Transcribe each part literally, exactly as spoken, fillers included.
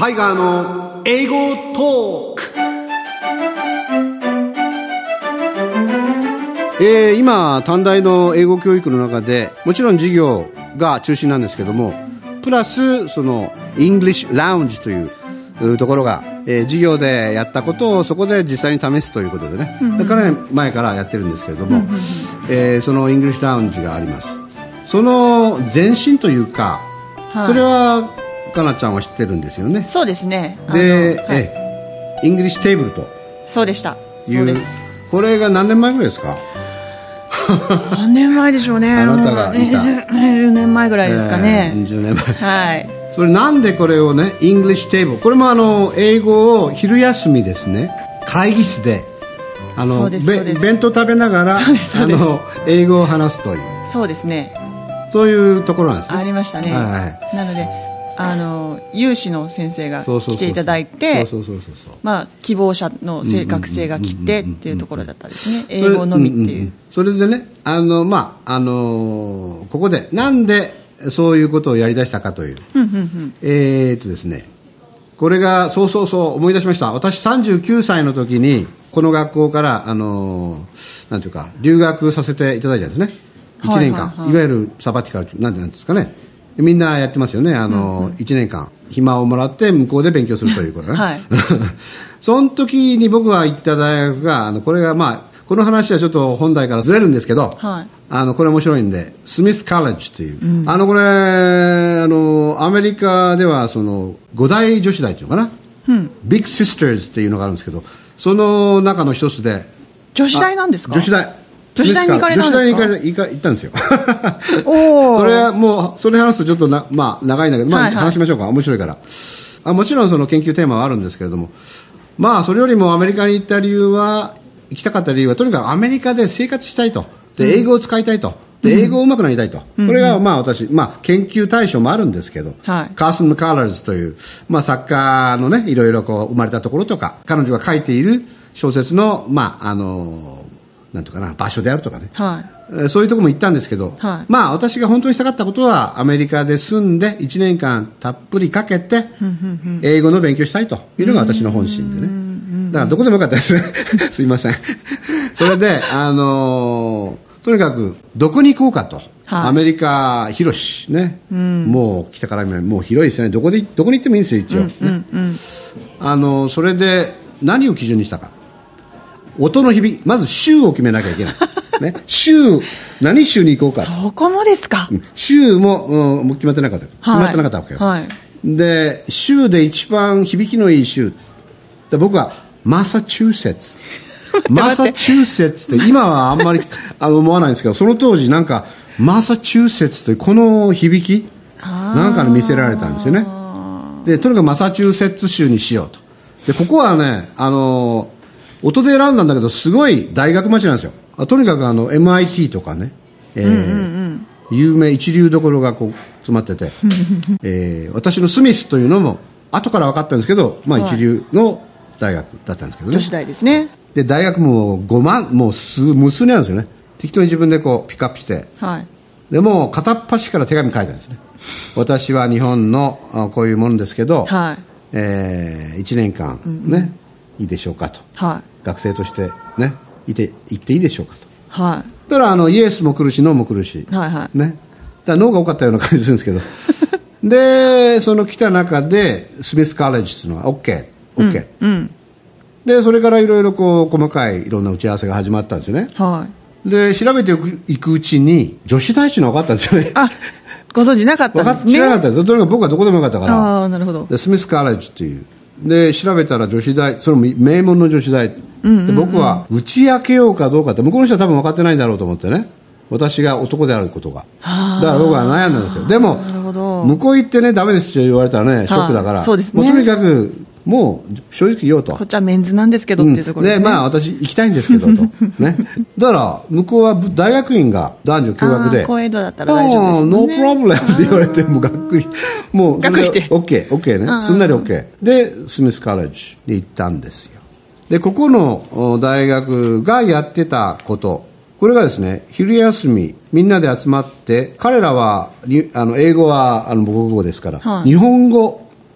タイガーの英語トーク。えー、今短大の英語教育の中でもちろん授業が中心なんですけども、プラスそのイングリッシュラウンジというところが、えー、授業でやったことをそこで実際に試すということでね、だから、ね、前からやってるんですけれども、えー、そのイングリッシュラウンジがあります。その前身というか、はい、それはかなちゃんは知ってるんですよね。 そうですね。 で、 はい、 えイングリッシュテーブルとそうでした。そうです。 これが何年前ぐらいですか？ 何年前でしょうね。 あなたがいたじゅうねんまえぐらいですかね。 えー、じゅうねんまえ。 はい。 それなんでこれをね、イングリッシュテーブル、これもあの英語を昼休みですね、会議室であの弁当食べながらあの英語を話すという、 そうですね、 そういうところなんですね。 ありましたね。はいはい、なのであの有志の先生が来ていただいて、希望者の学生が来てっていうところだったんですね。英語のみっていう、うんうん、 それでね、あの、まああのここでなんでそういうことをやりだしたかという、 うんうんうん、 えー、っとですね、これがそうそうそう思い出しました。私さんじゅうきゅうさいの時にこの学校からあのなんていうか留学させていただいたんですね。いちねんかん、はいはいはい、いわゆるサバティカルなんてなんですかね、みんなやってますよね。あの、うんうん、いちねんかん暇をもらって向こうで勉強するということね、はい、その時に僕が行った大学があのこれがまあこの話はちょっと本題からずれるんですけど、はい、あのこれ面白いんで、スミスカレッジという、うん、あのこれあのアメリカではその五大女子大というのかな、うん、ビッグシスターズっていうのがあるんですけど、その中の一つで女子大なんですか？ 女子大女子大に行かれたんですか？ 女子大に行ったんですよおそれはもうそれ話すとちょっとな、まあ、長いんだけど、まあはいはい、話しましょうか。面白いから。あもちろんその研究テーマはあるんですけれども、まあそれよりもアメリカに行った理由は、行きたかった理由はとにかくアメリカで生活したいと、で英語を使いたいと、で英語を上手くなりたいと、うん、これがまあ私、まあ、研究対象もあるんですけど、はい、カーソン・マカーラーズという、まあ、作家のねいろいろこう生まれたところとか、彼女が書いている小説のまああのなんとかな場所であるとかね、はい、そういうところも行ったんですけど、はい、まあ私が本当にしたかったことはアメリカで住んでいちねんかんたっぷりかけて英語の勉強したいというのが私の本心でね。だからどこでもよかったですねすいませんそれであのー、とにかくどこに行こうかと、はい、アメリカ広しね、うん、もう北から南もう広いですね。どこでどこに行ってもいいんですよ一応、ね、うんうんうん、あのー、それで何を基準にしたか、音の響き、まず州を決めなきゃいけない、ね、州、何州に行こうかと。 そこもですか。 州も、うん、もう決まってなかった、はい、決まってなかったわけよ、はい、で州で一番響きのいい州で、僕はマサチューセッツマサチューセッツって今はあんまりあの思わないんですけど、その当時なんかマサチューセッツというこの響きなんかに見せられたんですよね。でとにかくマサチューセッツ州にしようと。でここはね、あの音で選んだんだけどすごい大学町なんですよ。とにかくあの エムアイティー とかね、えーうんうんうん、有名一流どころがこう詰まってて、えー、私のスミスというのも後から分かったんですけど、まあ、一流の大学だったんですけどね、 女子大ですね。 で大学もごまんもう数無数にあるんですよね。適当に自分でこうピックアップして、はい、でもう片っ端から手紙書いたんですね私は日本のこういうものですけど、はい、えー、いちねんかん、うんうん、ね、いいでしょうかと、はい、学生としてねいて行っていいでしょうかと、はい、だからあのイエスも来るしノーも来るし、はいはいね、だからノーが多かったような感じするんですけどでその来た中でスミスカレッジっていうのは OK OK、うんうん、でそれからいろいろこう細かいいろんな打ち合わせが始まったんですよね、はい、で調べていくうちに女子大っていうのが分かったんですよね。あ、 ご存知なかったんですね。 知らなかったです。とにかく僕はどこでもよかったから。 あ、なるほど。 でスミスカレッジっていうで調べたら女子大、それも名門の女子大、うんうんうん、で僕は打ち明けようかどうかって向こうの人は多分分かってないんだろうと思ってね、私が男であることが、だから僕は悩んだんですよ。でも向こう行ってねダメですって言われたらねショックだから、そうですね、もうとにかくもう正直言おうと、 こっちはメンズなんですけどっていうところですね、 うん、でまあ私行きたいんですけどと、ね、だから向こうは大学院が男女共学で、 コエドだったら大丈夫ですもんね。 ノープロブレムって言われてもうがっくり、もうがっくりて OK OK ね、すんなり OK でスミスカレッジに行ったんですよ。でここの大学がやってたこと、これがですね、昼休みみんなで集まって、彼らはあの英語はあの母国語ですから、はい、日本語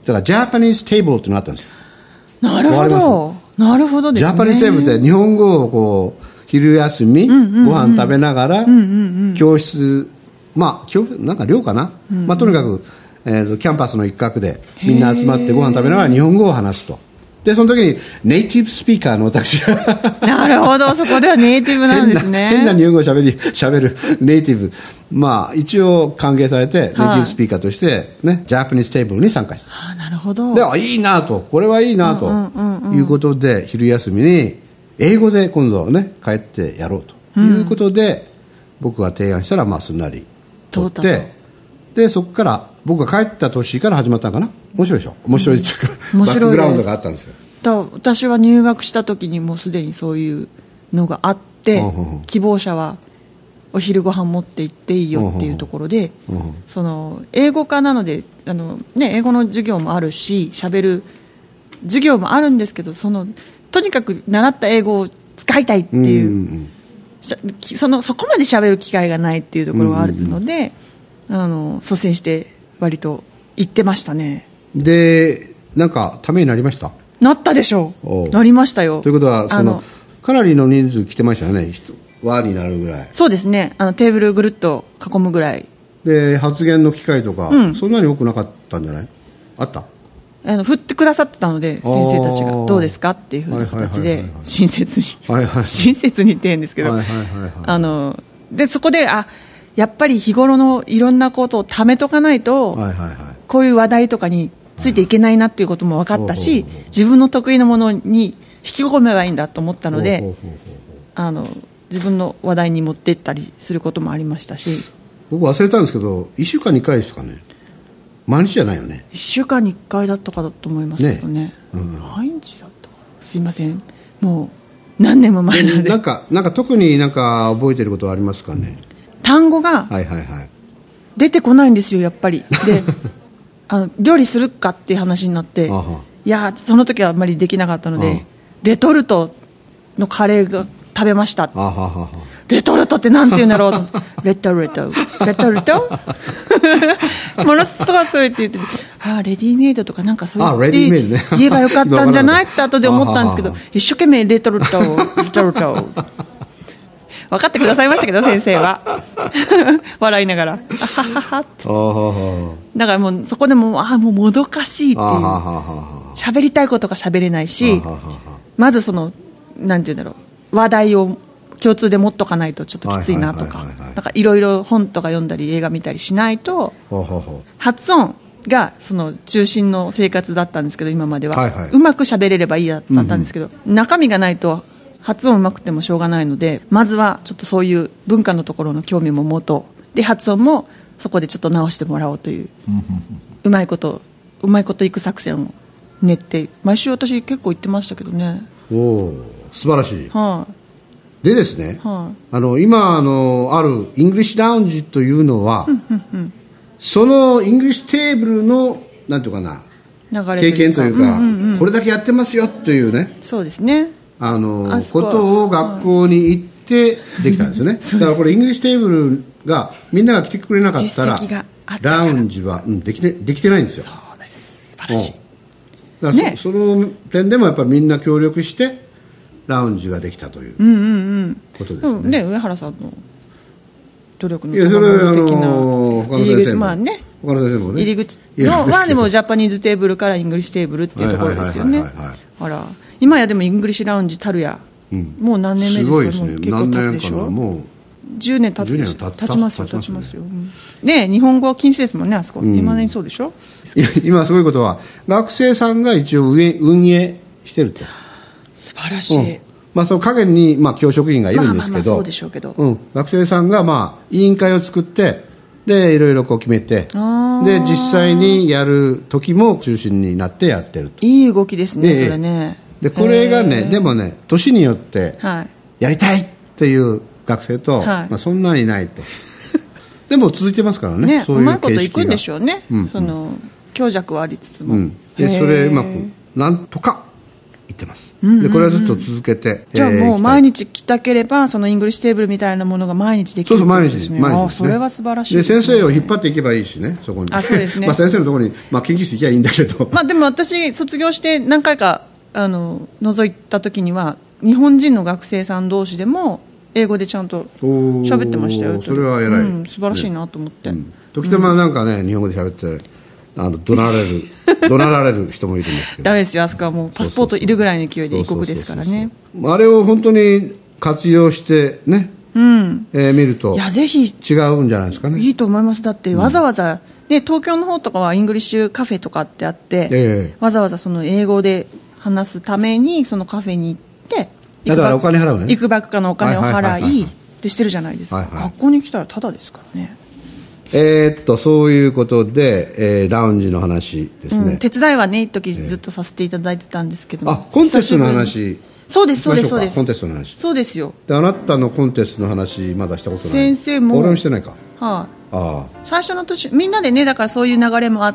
だからジャパニーズテーブルっていうのがあったんですよ。 なるほど、なるほどですね。 ジャパニーズテーブルって日本語をこう昼休み、うんうんうん、ご飯食べながら、うんうんうん、教室、まあ教なんか寮かな、うんうん、まあ、とにかく、えー、キャンパスの一角でみんな集まってご飯食べながら日本語を話すと。でその時にネイティブスピーカーの私がなるほど、そこではネイティブなんですね。 変な、変な日本語をしゃべりしゃべるネイティブ、まあ一応歓迎されて、はい、ネイティブスピーカーとしてね、ジャパニーズテーブルに参加した。 あ、なるほど。 で、あ、いいなと、これはいいなと、うんうんうんうん、いうことで昼休みに英語で今度ね帰ってやろうということで、うん、僕が提案したらまあすんなり取って、でそこから僕が帰った年から始まったのかな。面白いでしょ。面白いっていうか、うん、バックグラウンドがあったんですよ。 だ私は入学した時にもうすでにそういうのがあって、うんうんうん、希望者はお昼ご飯持って行っていいよっていうところで、うんうん、その英語科なのであの、ね、英語の授業もあるし喋る授業もあるんですけど、そのとにかく習った英語を使いたいっていう、うんうん、そのそこまで喋る機会がないっていうところがあるので、うんうんうん、あの率先して割と行ってましたね。 でなんかためになりました？ なったでしょう。なりましたよ。 ということはそのかなりの人数来てましたよね。輪になるぐらい。 そうですね。あのテーブルぐるっと囲むぐらいで、発言の機会とか、うん、そんなに多くなかったんじゃない？あった？あの振ってくださってたので、先生たちがどうですかっていうふうな形で親切に、はいはい、親切にって言うんですけど、はいはいはいはい、あのでそこであやっぱり日頃のいろんなことをためとかないと、はいはいはい、こういう話題とかについていけないなっていうことも分かったし、自分の得意なものに引き込めばいいんだと思ったので、あの自分の話題に持っていったりすることもありましたし。 僕忘れたんですけどいっしゅうかんにいっかいですかね。毎日じゃないよね。 いっしゅうかんにいっかいだったかだと思いますけど ね, ね、うん、毎日だったかすいません、もう何年も前なので。 なんか、なんか特になんか覚えてることはありますかね。 単語が出てこないんですよやっぱり。であの料理するかっていう話になって、いやその時はあんまりできなかったので、レトルトのカレーが食べました。あははレトルトってなんて言うんだろうと思ってレトルトレトルトものすごいそう言って言ってあレディメイドとかなんかそう言って言えばよかったんじゃないって後で思ったんですけど一生懸命レトルトレトルト分かってくださいましたけど先生は笑いながらあはははってだからもうそこでもあもうもどかしいっていう喋りたいことが喋れないしまずそのなんて言うんだろう話題を共通で持っとかないとちょっときついなとかいろいろ本とか読んだり映画見たりしないと発音がその中心の生活だったんですけど今までは、はいはい、うまく喋れればいいだったんですけど、うんうん、中身がないと発音うまくてもしょうがないのでまずはちょっとそういう文化のところの興味も持とうで発音もそこでちょっと直してもらおうといううまいことうまいこといく作戦を練って毎週私結構言ってましたけどね。 お素晴らしい、 はあでですね、はい、あの今あのあるイングリッシュラウンジというのは、うんうんうん、そのイングリッシュテーブルのなんていうかな経験というか、うんうんうん、これだけやってますよというねそうですねあのことを学校に行ってできたんですよね、はい、だからこれイングリッシュテーブルがみんなが来てくれなかったらラウンジは、うん、できて、できてないんですよ。 そうです素晴らしい、 だから そ, ね、その点でもやっぱりみんな協力してラウンジができたということですね。うんうんうん、ね上原さんの努力の賜物的な入り口、まあね、他の先生もね入り口のはでもジャパニーズテーブルからイングリッシュテーブルっていうところですよね。あら今やでもイングリッシュラウンジたるや、うん、もう何年目ですか。すごいですね。結構経つでしょ。もうじゅうねん経つでしょ。経ちますよ経ちますよ。ね日本語禁止ですもんねあそこ。今ねそうでしょ。 今すごいことは学生さんが一応運営してると。 素晴らしい、うんまあ、その陰に、まあ、教職員がいるんですけど、まあまあまあそうでしょうけど、うん、学生さんが、まあ、委員会を作ってでいろいろこう決めてで実際にやる時も中心になってやってると。 いい動きですね、それね。 でこれがねでもね年によってやりたいという学生と、はいまあ、そんなにないとでも続いてますから ね, ねそういううまいこといくんでしょうね、うんうん、その強弱はありつつも、うん、でそれうまくなんとかいってます、うんうんうん、でこれはずっと続けて、 じゃあもう毎日来たければそのイングリッシュテーブルみたいなものが毎日できる、ね、 そうそう毎日です、毎日です、ね、 それは素晴らしいですね。 で先生を引っ張っていけばいいしね、そこに。 あ、そうですねまあ先生のところに、まあ、研究室行けばいいんだけど、 まあ、でも私卒業して何回かあの覗いた時には日本人の学生さん同士でも英語でちゃんと喋ってましたよ。 それは偉い、うん、 素晴らしいなと思って、ね、うん、 時たまなんかね、うん、日本語で喋ってあの怒鳴られる怒鳴られる人もいるんですけどダメですよ、あそこはもうパスポートいるぐらいの勢いで異国ですからね。 あれを本当に活用してね、うん、えー、見るといやぜひ違うんじゃないですかね。 いいと思います。だってわざわざ、うんで東京の方とかはイングリッシュカフェとかってあって、えー、わざわざその英語で話すためにそのカフェに行ってだからお金払うね、 いくばくかのお金を払いってしてるじゃないですか、はいはい、学校に来たらタダですからね。 えー、っとそういうことで、えー、ラウンジの話ですね、 うん、手伝いはね一時ずっとさせていただいてたんですけど、 えー、あコンテストの話。 そうですそうですそうです。 コンテストの話。 そうですよ。 であなたのコンテストの話まだしたことない。 先生も俺もしてないか。 はい、あ、あ最初の年みんなでね、だからそういう流れもあって、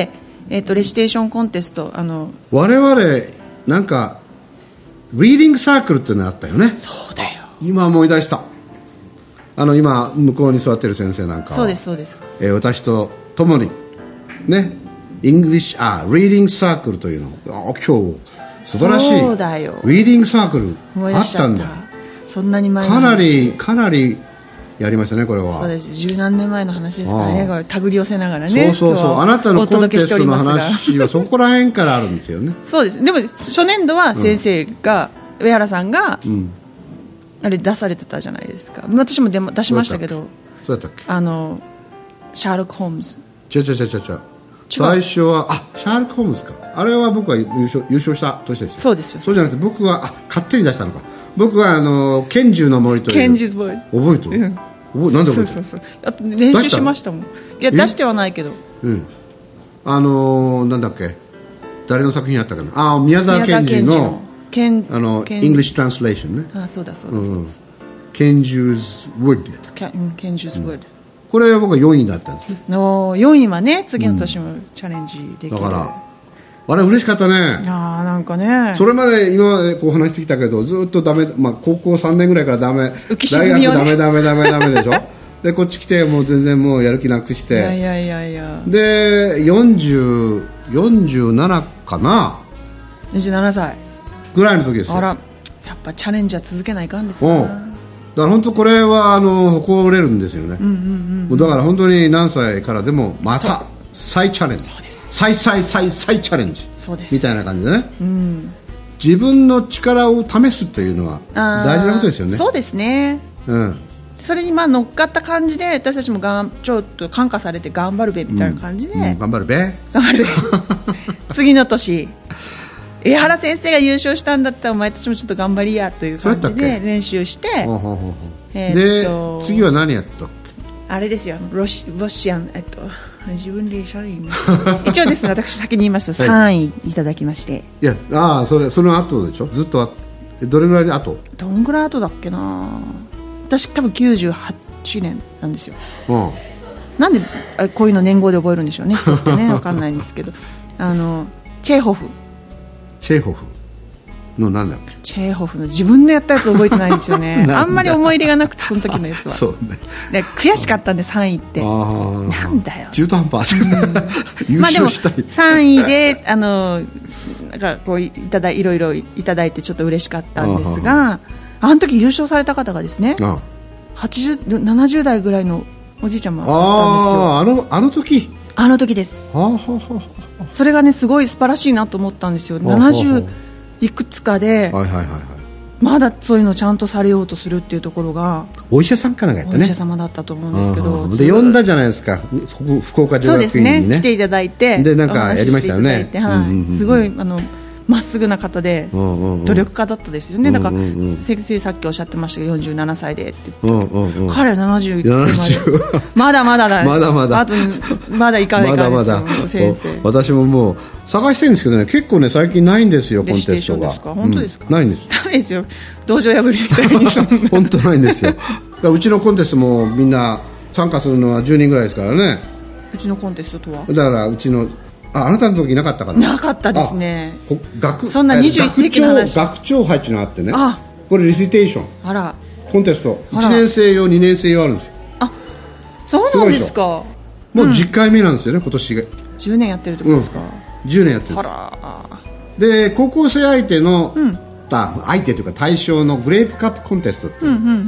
えー、とレシテーションコンテスト、あの我々なんかリーディングサークルっていうのがあったよね。 そうだよ、 今思い出した。あの今向こうに座ってる先生なんかはそうですそうです、 えー、私と共にねイングリッシュあリーディングサークルというのあ今日素晴らしいそうだよリーディングサークルあったんだ。 そんなに前のかなりかなりやりましたね、これは。 そうです、十何年前の話ですからね、これ手繰り寄せながらね。 そうそうそう、あなたのコンテストの話はそこら辺からあるんですよね。 そうです。でも初年度は先生が、うん、上原さんが、うん、あれ出されてたじゃないですか。私も出しましたけど、 そうだったっけ、 あのシャーロック・ホームズ。 違う違う違う違う、最初はあシャーロック・ホームズか、あれは僕は優勝、優勝した年ですよ。 そうですよ。 そうじゃなくて僕はあ勝手に出したのか。僕はあの拳銃の森という拳銃の森覚えてる、うん、なんで覚えてる。そうそうそう、 あと練習しましたもん。いや出してはないけど、うん、 あのー、なんだっけ、誰の作品やったかな、あ宮沢賢治のあのイングリッシュトランスレーションね。 あそうだそうだそうだ、 拳銃ウッドやったっけ、 拳銃ウッド、 これは僕はよんいだったんですね。 のよんいはね次の年もチャレンジできる、 うん、だからあれ嬉しかったね。 あなんかね、 それまで今までこう話してきたけどずっとダメ、まあ、高校さんねんぐらいからダメ、 浮き沈みを、ね、 大学ダメダメダメダメでしょでこっち来てもう全然もうやる気なくして、 いやいやいやいやでよんじゅう、よんじゅうななかな、 よんじゅうななさいぐらいの時ですよ。 あら、やっぱチャレンジは続けないかんですね。 だから本当これはあの誇れるんですよね、うんうんうん、だから本当に何歳からでもまた再チャレンジ、再再再再チャレンジみたいな感じでね、うん、自分の力を試すというのは大事なことですよね。 そうですね、 うん、 それにまあ乗っかった感じで私たちもがんちょっと感化されて頑張るべみたいな感じで、うんうん、 頑張るべ頑張るべ次の年江原先生が優勝したんだったらお前たちもちょっと頑張りやという感じで練習して、ほうほうほうほう、 えー、で次は何やったっけ、 あれですよ、ロシ、ロシアン、えっと自分でしゃべり一応ですね、私先に言いますとさんいいただきまして、 いやああそれその後でしょ、ずっとあどれぐらいで後どんぐらい後だっけな、私多分きゅうじゅうはちねんなんですよ、うん、なんでこういうの年号で覚えるんでしょうね人ってね分かんないんですけどあのチェーホフチェーホフのなんだっけ、 チェーホフの自分のやったやつ覚えてないんですよねあんまり思い入れがなくてその時のやつはそう、ね、 で悔しかったんでさんいってなんだよ中途半端優勝したい、 まあ、でもさんいであのなんかこういただいろいろいただいてちょっと嬉しかったんですが、あの時優勝された方がですねはちじゅう、ななじゅう代ぐらいのおじいちゃまだったんですよ。 ああの、あの時あの時です。はあはあはあ、それがねすごい素晴らしいなと思ったんですよ。ななじゅういくつかで、はいはいはいはい、まだそういうのちゃんとされようとするっていうところがお医者さんかなんかやったね、 お医者様だったと思うんですけど、 で呼んだじゃないですか福岡大学院にね。そうですね、 来ていただいてでなんかやりましたよね、 はい、うんうんうん、すごいあのまっすぐな方で努力家だったですよね、うんうんうん、だから先生さっきおっしゃってましたけどよんじゅうななさいでって言って、うんうんうん、彼はななじゅういくつまでまだまだだまだまだあとまだいかないかんですよ、まだまだ先生。 私ももう探してるんですけどね、結構ね最近ないんですよコンテストが。 本当ですか、 うん、ないんです。 ダメですよ、道場破りみたいに本当ないんですようちのコンテストもみんな参加するのはじゅうにんぐらいですからね。 うちのコンテストとはだからうちのあ、あなたの時なかったかな。 なかったですね。 学そんなにじゅういっ世紀の話。 学長杯っていうのがあってね、 あ、 これリシテーション、 あら、 コンテスト、いちねん生用にねん生用あるんですよ。 あ、そうなんですか。 もうじゅっかいめなんですよね、今年が。 じゅうねんやってるってことですか。 うん、じゅうねんやってる。 あら。 で、高校生相手の、うん、相手というか対象のグレープカップコンテストっていう、うんうんうんうん、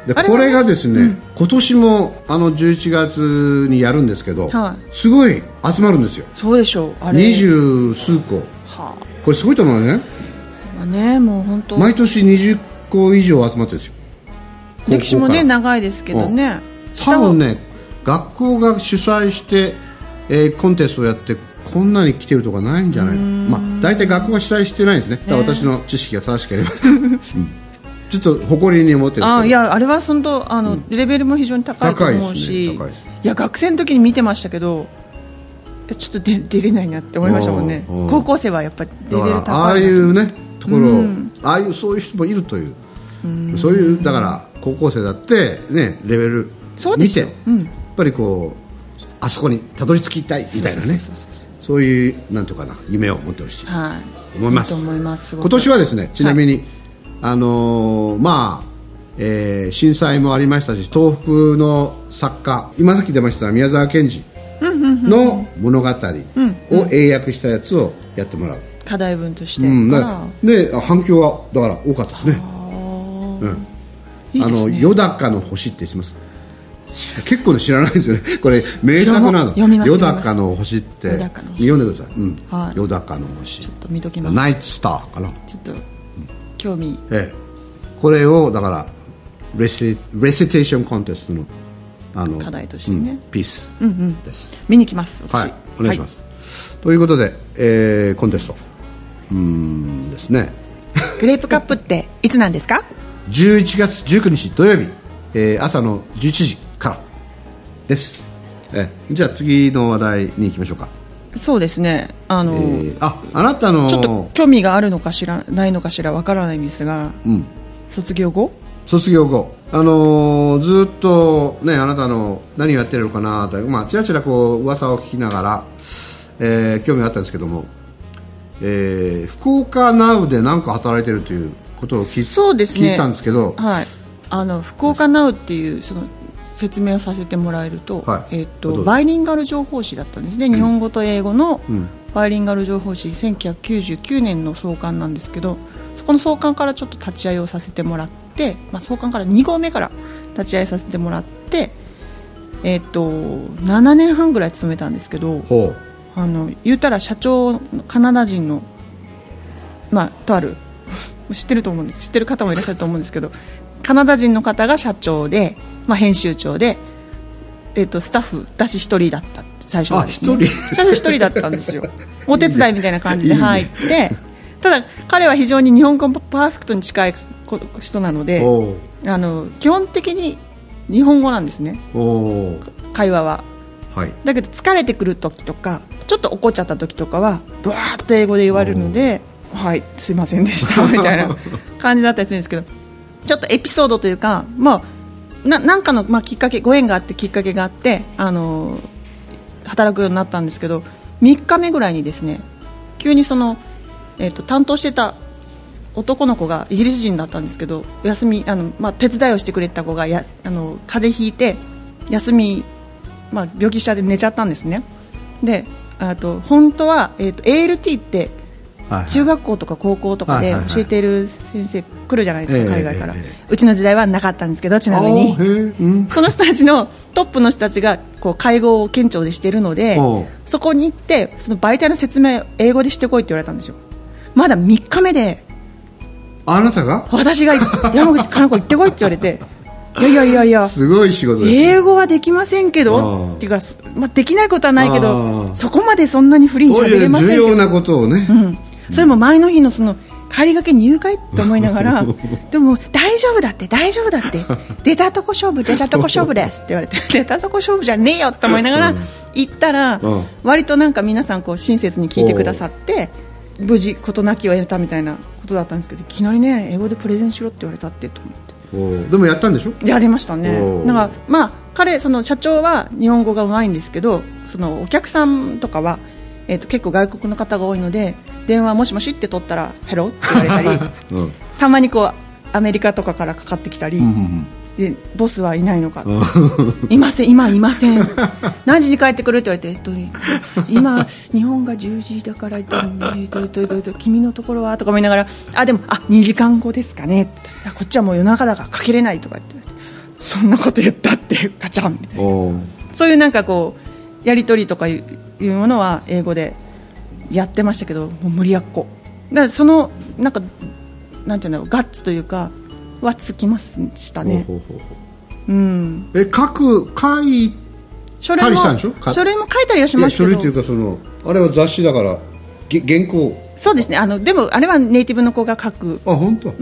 でこれがですね、うん、今年もあのじゅういちがつにやるんですけど、はい、すごい集まるんですよ。 そうでしょう。あれ二十数個、はあ、これすごいと思うね。 まあね、もう本当毎年にじゅっこ以上集まってるんですよ。 歴史もね長いですけどね、うん、 多分ね学校が主催して、えー、コンテストをやってこんなに来てるとかないんじゃないの。まあ大体学校が主催してないんですね。だから私の知識が正しければ、うん、ちょっと誇りに思ってるんですけど、 あ、いや、あれは本当あの、うん、レベルも非常に高いと思うし、高いですね。いや、学生の時に見てましたけど、ちょっと出出れないなって思いましたもんね。高校生はやっぱりレベル高いな。 ああいうねところ、うん、ああいうそういう人もいるという、うん、そういうだから高校生だってねレベル見て、うん、やっぱりこうあそこにたどり着きたいみたいなね、そういうなんとかな夢を持ってほしいと思います。 いいと思います。 今年はですね、ちなみに、はい、あのー、まあ、えー、震災もありましたし、東北の作家今さっき出ました宮沢賢治の物語を英訳したやつをやってもらう、 課題文として、 うん、で反響はだから多かったですね。うん、いいですね。あのよだかの星って知ってます？結構ね知らないですよね。これ名作なの。よだかの星って読んでください。うん、はい、よだかの星、 ちょっと見ときます。 ナイトスターかな。 ちょっと興味、 ええ、これをだからレシレシテーションコンテストのあの課題としてね、 うん、ピースです、うんうん、 見に来ます私。はい、 お願いします、はい、ということで、えー、コンテストうーんですね。 グレープカップっていつなんですか？ じゅういちがつじゅうくにち土曜日、えー、朝のじゅういちじからです、えー、じゃあ次の話題に行きましょうか。 そうですね、あの、えー、あ, あなたのちょっと興味があるのかしらないのかしらわからないんですが、うん、卒業後卒業後、あのー、ずっと、ね、あなたの何をやってるのかなと、まあ、ちらちらこう噂を聞きながら、えー、興味があったんですけども、えー、福岡ナウで何か働いてるということを 聞,、そうです、ね、聞いたんですけど、 はい、あの福岡ナウっていうその説明をさせてもらえると、はい、えー、とバイリンガル情報誌だったんですね、うん、日本語と英語のバイリンガル情報誌、せんきゅうひゃくきゅうじゅうきゅうねんの創刊なんですけど、そこの創刊からちょっと立ち会いをさせてもらって、まあ、創刊からに号目から立ち会いさせてもらって、えー、とななねんはんぐらい勤めたんですけど、あの言ったら社長カナダ人の、まあ、とある知ってると思うんです、知ってる方もいらっしゃると思うんですけど、カナダ人の方が社長で、まあ、編集長で、えー、とスタッフ私一人だった最初はですね。 あ、一人最初一人だったんですよ。お手伝いみたいな感じで入って、いいね、ただ彼は非常に日本語パーフェクトに近い人なので、あの基本的に日本語なんですね、会話は、はい、だけど疲れてくる時とかちょっと怒っちゃった時とかはブワーッと英語で言われるので、はいすいませんでしたみたいな感じだったりするんですけど、ちょっとエピソードというか、まあ、な, なんかの、まあ、きっかけご縁があってきっかけがあってあの働くようになったんですけど、みっかめぐらいにですね急にその、えーと、担当してた男の子がイギリス人だったんですけど、休みあの、まあ、手伝いをしてくれた子がやあの風邪ひいて休み、まあ、病気しちゃって寝ちゃったんですね。であと本当は、えーと、エーエルティー って中学校とか高校とかで教えている先生来るじゃないですか、海外から、えーえー、うちの時代はなかったんですけど、ちなみに、うん、その人たちのトップの人たちがこう会合を県庁でしているので、そこに行ってその媒体の説明を英語でしてこいって言われたんですよ。まだみっかめで、 あなたが私が山口かな子行ってこいって言われていやいやいやいやすごい仕事です、ね、 英語はできませんけどっていうか、まあ、できないことはないけどそこまでそんなにフリーにしゃべれませんけど、 そういう重要なことをね、 うん、それも前の日のその帰りがけに言うかいって思いながらでも大丈夫だって大丈夫だって出たとこ勝負出たとこ勝負ですって言われて出たとこ勝負じゃねえよって思いながら行ったら、うん、割となんか皆さんこう親切に聞いてくださって無事事なきを得たみたいなことだったんですけど、いきなりね英語でプレゼンしろって言われたってと思って、 おでもやったんでしょ。 やりましたね。だからまあ彼その社長は日本語がうまいんですけど、そのお客さんとかはえー、と結構外国の方が多いので電話もしもしって取ったらヘロって言われたり、うん、たまにこうアメリカとかからかかってきたり、うんうんうん、でボスはいないのかいません今いません何時に帰ってくるって言われて、えっと、今日本がじゅうじだから、えっとえっとえっとえっと、君のところはとか思いながらあでもあにじかんごですかねってこっちはもう夜中だからかけれないとかって言われてそんなこと言ったってガチャンみたいなそういうなんかこうやり取りとかいういうものは英語でやってましたけどもう無理やっこだからそのなんかなんていうのガッツというかはつきましたね。ほうほうほう、うん、 え書く書いたりしたんでしょ。 書類も書いたりはしますけど書類というかそのあれは雑誌だから原稿そうですねあのでもあれはネイティブの子が書くあ本当、 うん、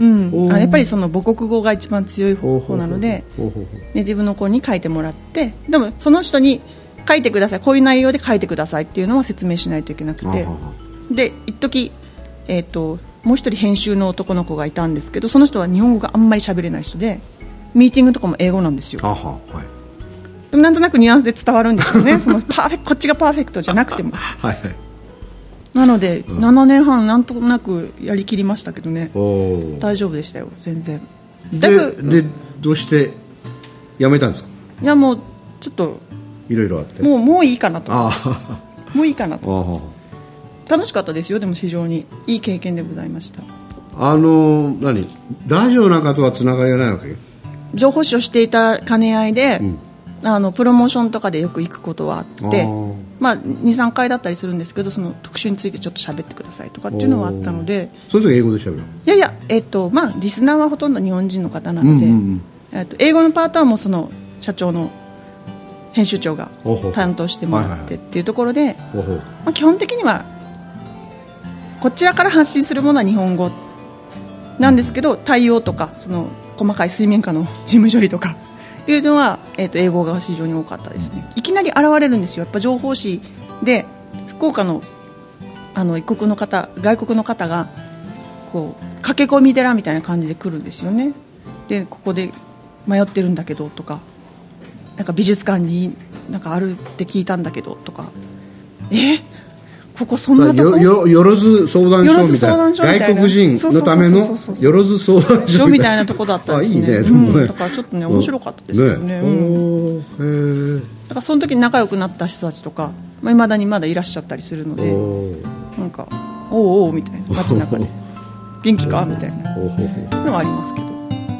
あやっぱりその母国語が一番強い方なのでネイティブの子に書いてもらってでもその人に書いてくださいこういう内容で書いてくださいっていうのは説明しないといけなくてで一時、えーと、もう一人編集の男の子がいたんですけどその人は日本語があんまり喋れない人でミーティングとかも英語なんですよ。あは、はい、でもなんとなくニュアンスで伝わるんでしょうねそのパーフェこっちがパーフェクトじゃなくてもはい、はい、なので、うん、ななねんはんなんとなくやりきりましたけどね大丈夫でしたよ全然ででどうして辞めたんですか。 いやもうちょっといろいろあってもう、もういいかなともういいかなと楽しかったですよでも非常にいい経験でございました。 あの何ラジオなんかとはつながりがないわけ情報誌をしていた兼ね合いで、うん、あのプロモーションとかでよく行くことはあってまあ、にさんかいだったりするんですけどその特集についてちょっと喋ってくださいとかっていうのはあったのでその時英語で喋る。 いやいや、えっとまあ、リスナーはほとんど日本人の方なので、うんうんうん、えっと、英語のパートはもうその社長の編集長が担当してもらってっていうところで、まあ、基本的にはこちらから発信するものは日本語なんですけど対応とかその細かい水面下の事務処理とかいうのは、えーと、英語が非常に多かったですね。いきなり現れるんですよやっぱ情報誌で福岡の、あの一国の方外国の方がこう駆け込み寺みたいな感じで来るんですよね。でここで迷ってるんだけどとかなんか美術館になんかあるって聞いたんだけどとかえここそんなとこよよろず相談所みたいな外国人のためのよろず相談所みたいなとこだったんですね。いいねでもね、うん、だからちょっとね面白かったですよね。ね、うん、だからその時に仲良くなった人たちとかいまあ、未だにまだいらっしゃったりするのでなんかおうおうみたいな街中で元気かみたいなのはありますけど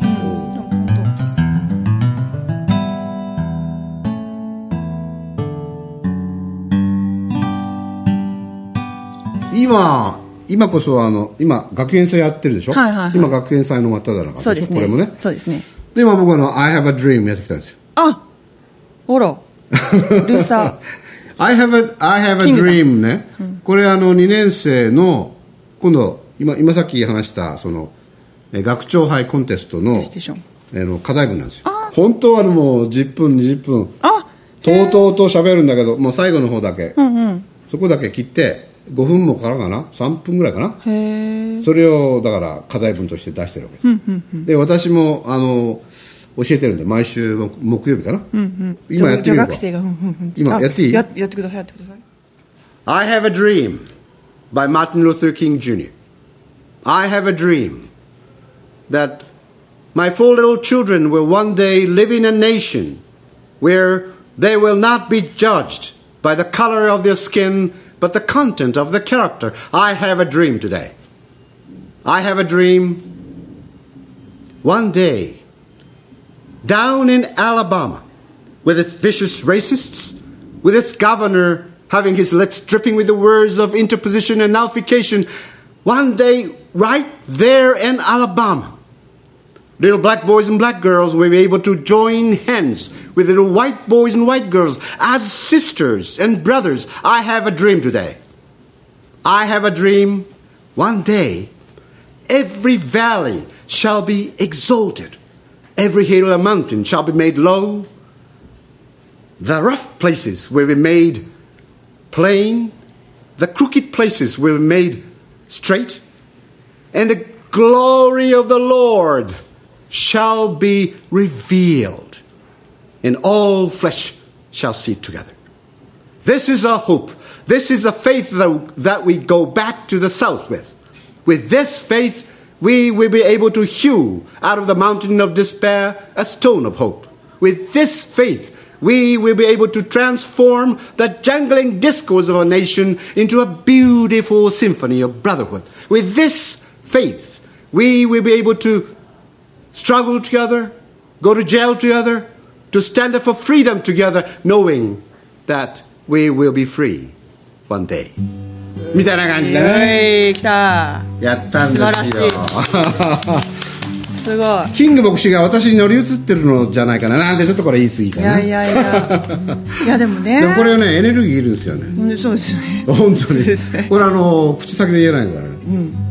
今, 今こそあの今学園祭やってるでしょ、はいはいはい、今学園祭の真っ只中でしょ。 そうですね、 これもね。 そうですね。 で今僕はの I have a dream やってきたんですよ。 あほらルーサー I have a, I have a dream ね、うん、これあのにねん生の今度 今, 今さっき話したその学長杯コンテスト の, えの課題文なんですよ。本当はもうじゅっぷんにじゅっぷんあとうとうと喋るんだけどもう最後の方だけ、うんうん、そこだけ切ってごふんもかかるかなさんぷんぐらいかな。へそれをだから課題文として出してるわけです、うんうんうん、で私もあの教えてるんで毎週木曜日かな、うんうん、今やってみるか。女学生が、うんうん、今やっていいや, やってくださいやってください。 I have a dream by Martin Luther King Junior I have a dream that my four little children will one day live in a nation where they will not be judged by the color of their skin but the content of the character. I have a dream today. I have a dream one day down in Alabama with its vicious racists, with its governor having his lips dripping with the words of interposition and nullification, one day right there in Alabama, little black boys and black girls will be able to join hands with little white boys and white girls as sisters and brothers. I have a dream today. I have a dream one day every valley shall be exalted. Every hill and mountain shall be made low. The rough places will be made plain. The crooked places will be made straight. And the glory of the Lord shall be revealed, and all flesh shall see it together. This is a hope This is a faith that, that we go back to the south with. With this faith, we will be able to hew out of the mountain of despair a stone of hope. With this faith, we will be able to transform the jangling discords of our nation into a beautiful symphony of brotherhood. With this faith, we will be able to struggle together, go to jail together, to stand up for freedom together, knowing that we will be free one day. みたいな感じでね。 来た。 やったんですよ。素晴らしい。すごい。 キング牧師が私に乗り移ってるのじゃないかな。なんてちょっとこれ言い過ぎかな。 いやいやいや。いやでもね。 でもこれはねエネルギーいるんですよね。 そうですね。 本当に。これあの口先で言えないからね。 うん。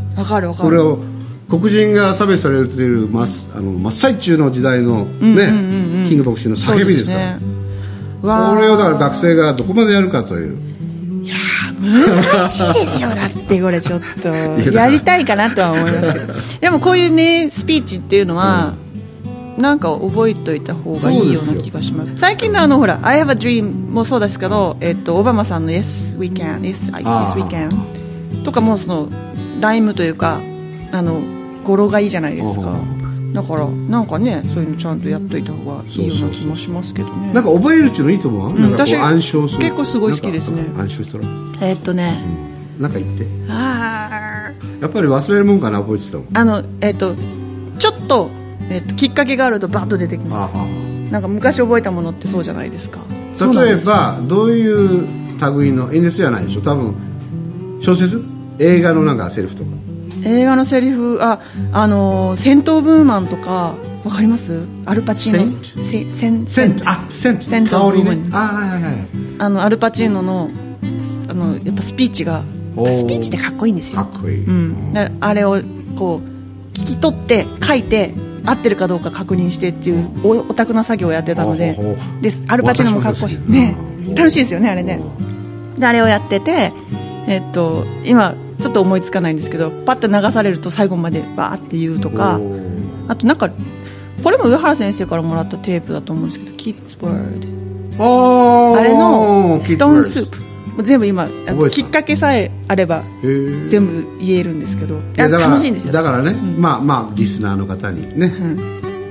わかるわかる。 これを黒人が差別されている真あの真っ最中の時代のね、うんうんうんうん、キング牧師の叫びですから。これをだから学生がどこまでやるかという。 いや難しいですよ。だってこれちょっとやりたいかなとは思いますけどでもこういうねスピーチっていうのは、うん、なんか覚えておいた方がいいような気がします。最近のあのほら I have a dream もそうですけど、えっと、オバマさんの Yes we can Yes, yes we can とかもそのライムというかあの語呂がいいじゃないですか。だからなんかねそういうのちゃんとやっといた方がいいような気もしますけどね。 なんか覚えるっていうのいいと思う、うん、なんかこう暗唱する。 結構すごい好きですね。 暗唱したらえー、っとね、 うん、なんか言ってあやっぱり忘れるもんかな覚えてたもん。 あのえー、っとちょっと、えー、っときっかけがあるとバッと出てきます。あなんか昔覚えたものってそうじゃないですか。 例えばどういう類の演説じゃないでしょ。多分小説映画のなんかセリフとか映画のセリフあ、あのー、戦闘ブーマンとかわかります？アルパチーノセンセンセントあセントセント香りね。あはいはいはい。 あのアルパチーノのあのやっぱスピーチがスピーチってかっこいいんですよ。 かっこいい。 うん、あれをこう聞き取って書いて合ってるかどうか確認してっていうおオタクな作業をやってたので、でアルパチーノもかっこいいね。楽しいですよねあれね。であれをやっててえっと今ちょっと思いつかないんですけどパッと流されると最後までバーって言うとかあとなんかこれも上原先生からもらったテープだと思うんですけど Kids Word あれのストーンスープ全部今きっかけさえあれば全部言えるんですけどいや楽しいんですよ。 だからね、うん、まあまあリスナーの方にね、うん、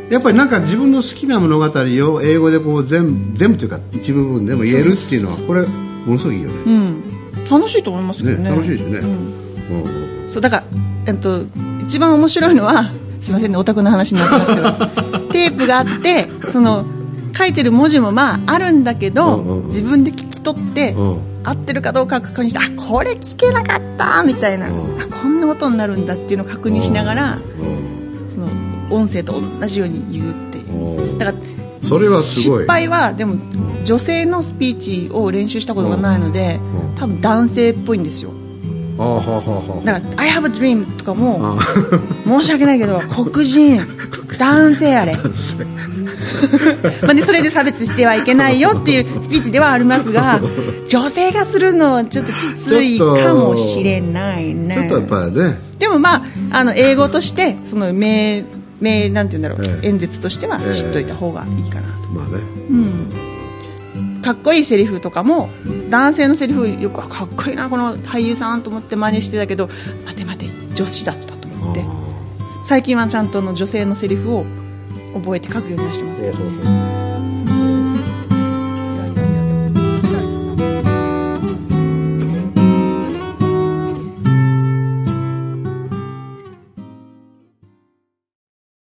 やっぱりなんか自分の好きな物語を英語でこう全部全部というか一部分でも言えるっていうのはこれものすごいいいよね。 うん楽しいと思いますけどね。 ね楽しいですね、 うん、そうだから、えっと、一番面白いのはすいませんねオタクの話になってますけどテープがあってその書いてる文字もまああるんだけど、うんうんうん、自分で聞き取って、うん、合ってるかどうか確認してあこれ聞けなかったみたいな、うん、あこんな音になるんだっていうのを確認しながら、うん、その音声と同じように言うっていうだからそれはすごい失敗はでも女性のスピーチを練習したことがないので、うん、多分男性っぽいんですよ。 あはははだから I have a dream とかも申し訳ないけど黒人男性あれまあ、ね、それで差別してはいけないよっていうスピーチではありますが女性がするのはちょっときついかもしれないね。 ちょっとやっぱりねでもまあ、あの英語としてその名名なんて言うんだろう、えー、演説としては知っといた方がいいかなと、 えー、まあね、 うん、かっこいいセリフとかも男性のセリフよくかっこいいなこの俳優さんと思って真似してたけど待て待て女子だったと思って最近はちゃんとの女性のセリフを覚えて書くようにしてますけどね。